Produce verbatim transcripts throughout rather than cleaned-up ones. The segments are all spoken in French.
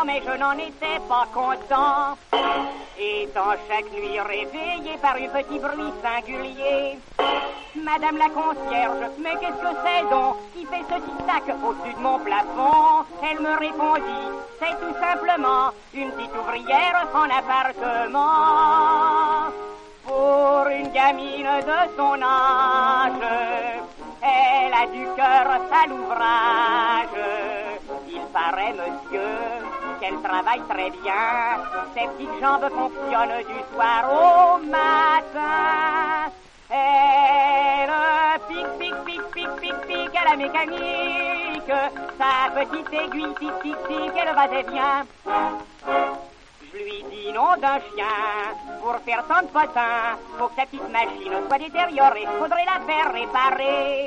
longtemps, mais je n'en étais pas content. Étant chaque nuit réveillé par un petit bruit singulier. Madame la concierge, mais qu'est-ce que c'est donc qui fait ce tic-tac au-dessus de mon plafond? Elle me répondit, c'est tout simplement une petite ouvrière en appartement. Pour une gamine de son âge, elle a du cœur à l'ouvrage. Il paraît, monsieur, qu'elle travaille très bien. Ses petites jambes fonctionnent du soir au matin. Elle pique, pique, pique, pique, pique, pique à la mécanique. Sa petite aiguille tic, tic, tic, elle va et vient. Je lui dis nom d'un chien, pour faire tant de potins, faut que sa petite machine soit détériorée, faudrait la faire réparer.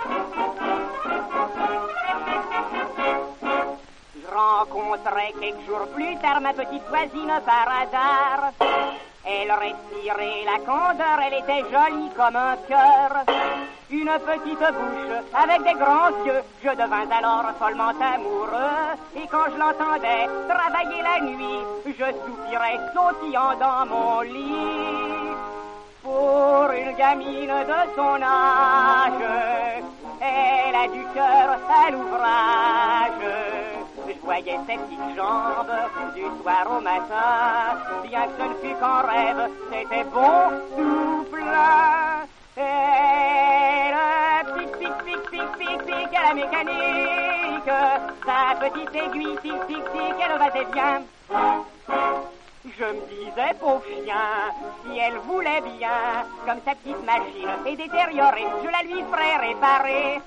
Je rencontrai quelques jours plus tard ma petite voisine par hasard. Elle respirait la candeur, elle était jolie comme un cœur. Une petite bouche avec des grands yeux, je devins alors follement amoureux. Et quand je l'entendais travailler la nuit, je soupirais sautillant dans mon lit. Pour une gamine de son âge, elle a du cœur à l'ouvrage. Je voyais ses petites jambes du soir au matin, bien que ce ne fût qu'en rêve, c'était bon tout plein. Elle pique, pique, pique, pique, pique, pique à la mécanique, sa petite aiguille tic, tic, tic, elle va et vient. Je me disais, pauvre chien, si elle voulait bien, comme sa petite machine est détériorée, je la lui ferais réparer.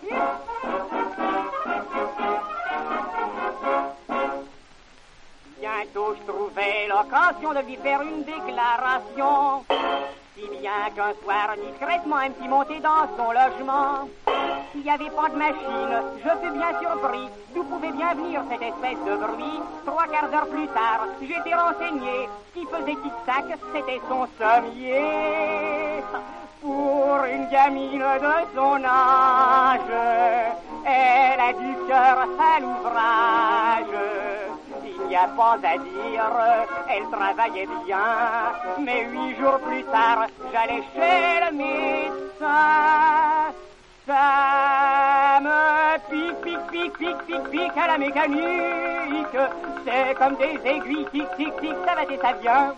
Bientôt je trouvais l'occasion de lui faire une déclaration. Si bien qu'un soir, discrètement, elle me fit monter dans son logement. Il n'y avait pas de machine, je fus bien surpris. D'où pouvait bien venir cette espèce de bruit? Trois quarts d'heure plus tard, j'étais renseigné. Ce qui faisait tic-tac, c'était son sommier. Pour une gamine de son âge, elle a du cœur à l'ouvrage. Il n'y a pas à dire, elle travaillait bien. Mais huit jours plus tard, j'allais chez le médecin. Ça me pique, pique, pique, pique, pique, pique à la mécanique. C'est comme des aiguilles, tic, tic, tic, ça va et ça vient.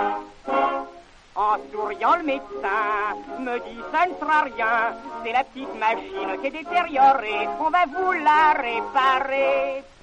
En souriant, le médecin me dit, ça ne sera rien. C'est la petite machine qui est détériorée, on va vous la réparer.